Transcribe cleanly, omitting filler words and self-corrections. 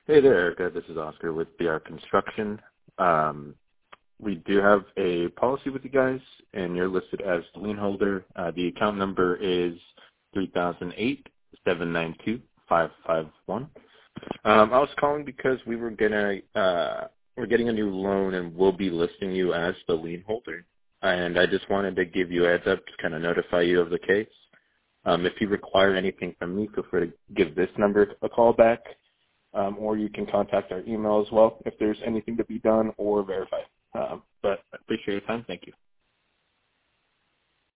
Hey there, Erica. This is Oscar with BR Construction. We do have a policy with you guys, and you're listed as the lien holder. The account number is 3008-792-551. I was calling because we're getting a new loan, and we'll be listing you as the lien holder. And I just wanted to give you a heads up to kind of notify you of the case. If you require anything from me, feel free to give this number a call back. Or you can contact our email as well if there's anything to be done or verified. But I appreciate your time. Thank you.